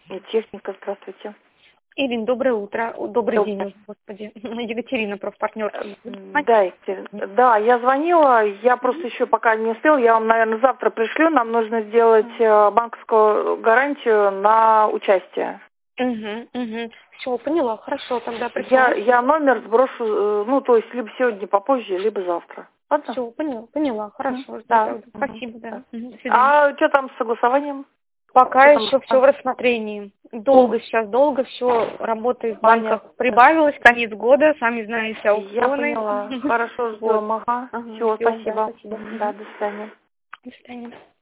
Техника, здравствуйте. Ирин, доброе утро. Добрый день Доброе. уже, господи. Екатерина, профпартнер. Да, да, я звонила, я просто еще пока не успела, я вам, наверное, завтра пришлю, нам нужно сделать банковскую гарантию на участие. Угу. Все, поняла, хорошо, тогда Я, присылайте. я номер сброшу, ну, то есть, либо сегодня попозже, либо завтра. Ладно? Все, поняла, хорошо, жду Да. тогда. Спасибо, да. Да. До свидания. А что там с согласованием? Пока Что там? еще все в рассмотрении. Долго все, работы в банках Понятно. прибавилось, конец года, сами знаете, Я аукционы. поняла. Хорошо, Вот. ждем. Ага. Ага, Все, ждем, да, спасибо. спасибо. Да, до свидания. До свидания.